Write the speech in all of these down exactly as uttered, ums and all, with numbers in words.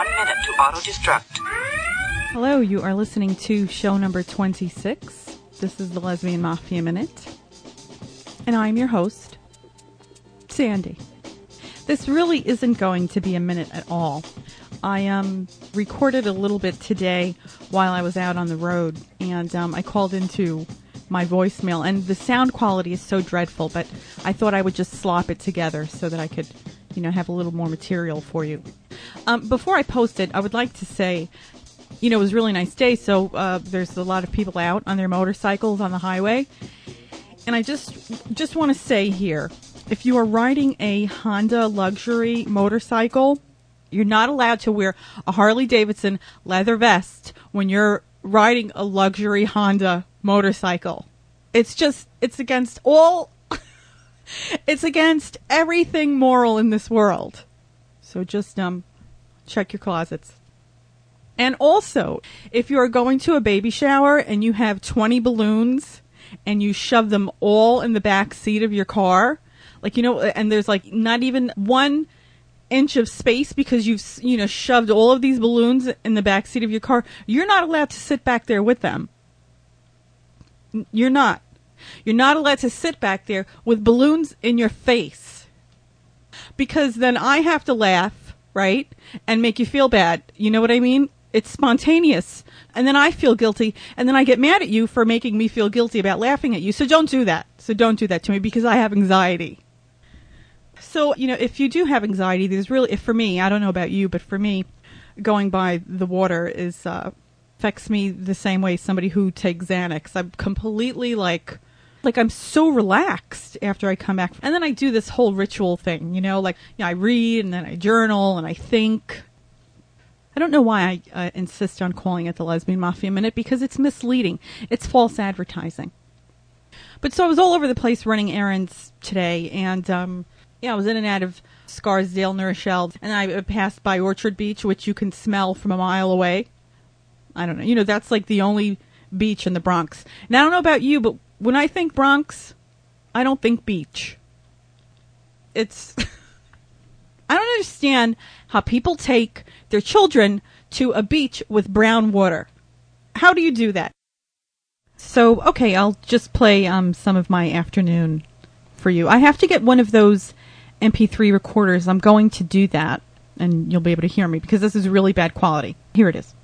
One minute to auto-destruct. Hello, you are listening to show number twenty-six. This is the Lesbian Mafia Minute. And I'm your host, Sandy. This really isn't going to be a minute at all. I um, recorded a little bit today while I was out on the road, and um, I called into my voicemail, and the sound quality is so dreadful, but I thought I would just slop it together so that I could, you know, have a little more material for you. Um, before I post it, I would like to say, you know, it was a really nice day, so uh, there's a lot of people out on their motorcycles on the highway, and I just just want to say here, if you are riding a Honda luxury motorcycle, you're not allowed to wear a Harley-Davidson leather vest when you're riding a luxury Honda motorcycle. It's just, it's against all, it's against everything moral in this world. So just um, check your closets. And also, if you're going to a baby shower and you have twenty balloons and you shove them all in the back seat of your car, like, you know, and there's like not even one inch of space because you've, you know, shoved all of these balloons in the back seat of your car, you're not allowed to sit back there with them. You're not. You're not allowed to sit back there with balloons in your face. Because then I have to laugh, right? And make you feel bad. You know what I mean? It's spontaneous. And then I feel guilty. And then I get mad at you for making me feel guilty about laughing at you. So don't do that. So don't do that to me because I have anxiety. So, you know, if you do have anxiety, there's really, if for me, I don't know about you, but for me, going by the water is, uh, affects me the same way somebody who takes Xanax. I'm completely like, like I'm so relaxed after I come back. And then I do this whole ritual thing, you know, like, you know, I read and then I journal and I think. I don't know why I uh, insist on calling it the Lesbian Mafia Minute because it's misleading. It's false advertising. But so I was all over the place running errands today, and, um, yeah, I was in and out of Scarsdale, New Rochelle, and I passed by Orchard Beach, which you can smell from a mile away. I don't know. You know, that's like the only beach in the Bronx. And I don't know about you, but when I think Bronx, I don't think beach. It's... I don't understand how people take their children to a beach with brown water. How do you do that? So, okay, I'll just play um, some of my afternoon for you. I have to get one of those M P three recorders. I'm going to do that, and you'll be able to hear me, because this is really bad quality. Here it is.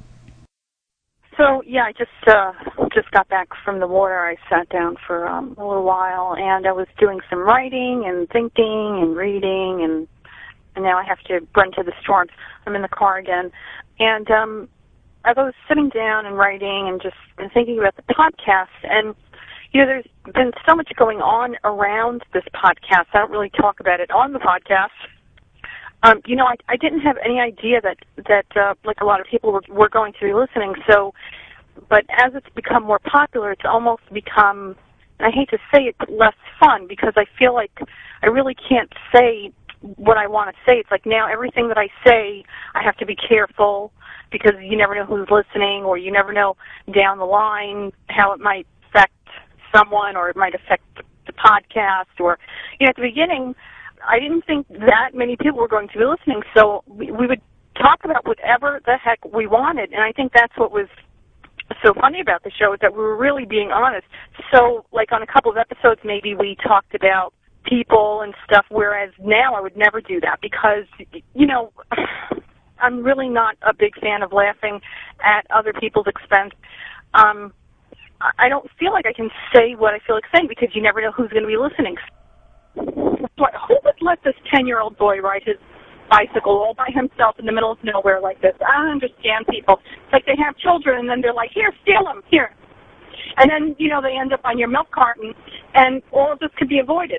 So, yeah, I just uh, just got back from the water. I sat down for um, a little while, and I was doing some writing and thinking and reading, and, and now I have to run to the store. I'm in the car again. And um, I was sitting down and writing and just and thinking about the podcast, and you know, there's been so much going on around this podcast. I don't really talk about it on the podcast. Um, you know, I, I didn't have any idea that, that uh, like a lot of people were, were going to be listening. So, but as it's become more popular, it's almost become, and I hate to say it, less fun, because I feel like I really can't say what I want to say. It's like now everything that I say, I have to be careful, because you never know who's listening, or you never know down the line how it might affect someone, or it might affect the podcast, or, you know, at the beginning, I didn't think that many people were going to be listening, so we, we would talk about whatever the heck we wanted, and I think that's what was so funny about the show, is that we were really being honest. So, like, on a couple of episodes, maybe we talked about people and stuff, whereas now I would never do that, because, you know, I'm really not a big fan of laughing at other people's expense. Um... I don't feel like I can say what I feel like saying, because you never know who's going to be listening. But who would let this ten-year-old boy ride his bicycle all by himself in the middle of nowhere like this? I don't understand people. It's like they have children, and then they're like, here, steal them, here. And then, you know, they end up on your milk carton, and all of this could be avoided.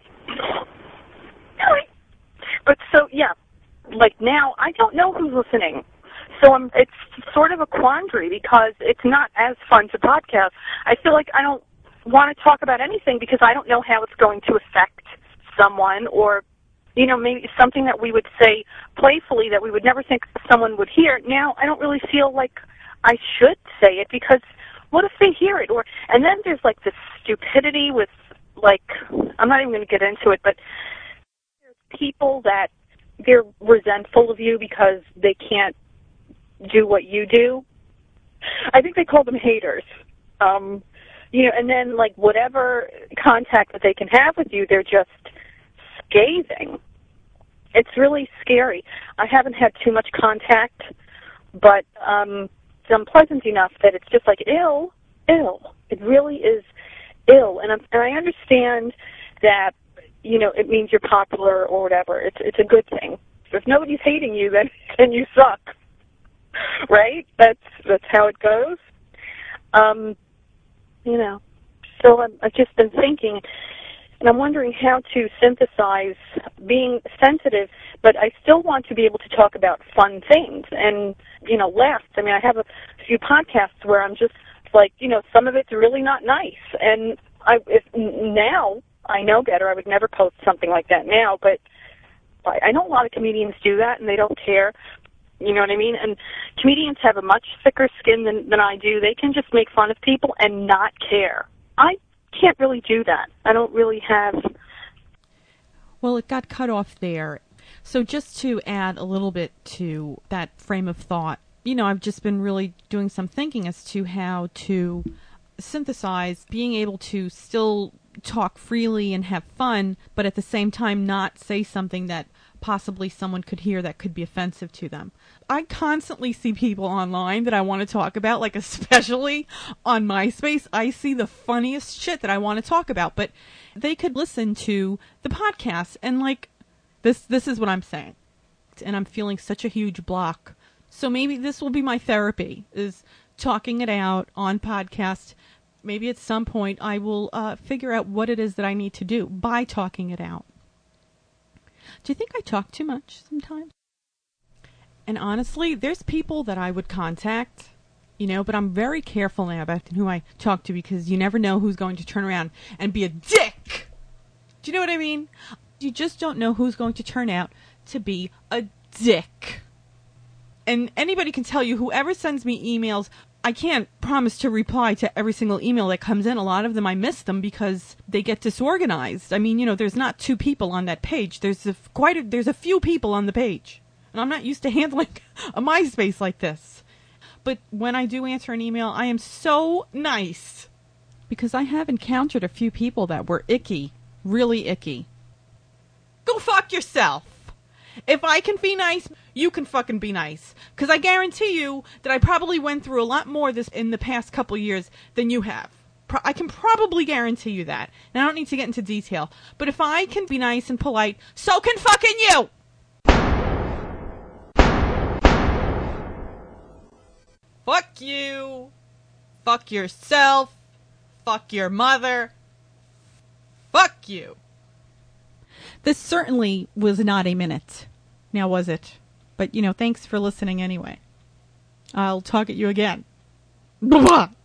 Really? But so, yeah, like now, I don't know who's listening. So I'm, it's sort of a quandary, because it's not as fun to podcast. I feel like I don't want to talk about anything because I don't know how it's going to affect someone, or, you know, maybe something that we would say playfully that we would never think someone would hear. Now I don't really feel like I should say it, because what if they hear it? Or and then there's like this stupidity with, like, I'm not even going to get into it, but there's people that they're resentful of you because they can't do what you do. I think they call them haters. Um, you know, and then, like, whatever contact that they can have with you, they're just scathing. It's really scary. I haven't had too much contact, but um, it's unpleasant enough that it's just like, ill, ill. It really is ill. And, I'm, and I understand that, you know, it means you're popular or whatever. It's it's a good thing. So if nobody's hating you, then, then you suck. Right? That's that's how it goes. Um, you know, so I'm, I've just been thinking, and I'm wondering how to synthesize being sensitive, but I still want to be able to talk about fun things and, you know, laughs. I mean, I have a few podcasts where I'm just like, you know, some of it's really not nice. And I, if now I know better, I would never post something like that now, but I know a lot of comedians do that and they don't care. You know what I mean? And comedians have a much thicker skin than, than I do. They can just make fun of people and not care. I can't really do that. I don't really have... Well, it got cut off there. So just to add a little bit to that frame of thought, you know, I've just been really doing some thinking as to how to synthesize being able to still talk freely and have fun, but at the same time not say something that possibly someone could hear that could be offensive to them. I constantly see people online that I want to talk about, like especially on MySpace. I see the funniest shit that I want to talk about, but they could listen to the podcast and like, this this is what I'm saying. And I'm feeling such a huge block. So maybe this will be my therapy, is talking it out on podcast. Maybe at some point I will uh, figure out what it is that I need to do by talking it out. Do you think I talk too much sometimes? And honestly, there's people that I would contact, you know, but I'm very careful now about who I talk to because you never know who's going to turn around and be a dick. Do you know what I mean? You just don't know who's going to turn out to be a dick. And anybody can tell you, whoever sends me emails, I can't promise to reply to every single email that comes in. A lot of them I miss them because they get disorganized. I mean, you know, there's not two people on that page. There's a, quite a, there's a few people on the page. And I'm not used to handling a MySpace like this. But when I do answer an email, I am so nice. Because I have encountered a few people that were icky. Really icky. Go fuck yourself. If I can be nice, you can fucking be nice. Because I guarantee you that I probably went through a lot more this in the past couple years than you have. Pro- I can probably guarantee you that. And I don't need to get into detail. But if I can be nice and polite, so can fucking you! Fuck you. Fuck yourself. Fuck your mother. Fuck you. This certainly was not a minute. Now, was it? But, you know, thanks for listening anyway. I'll talk at you again. Bye-bye.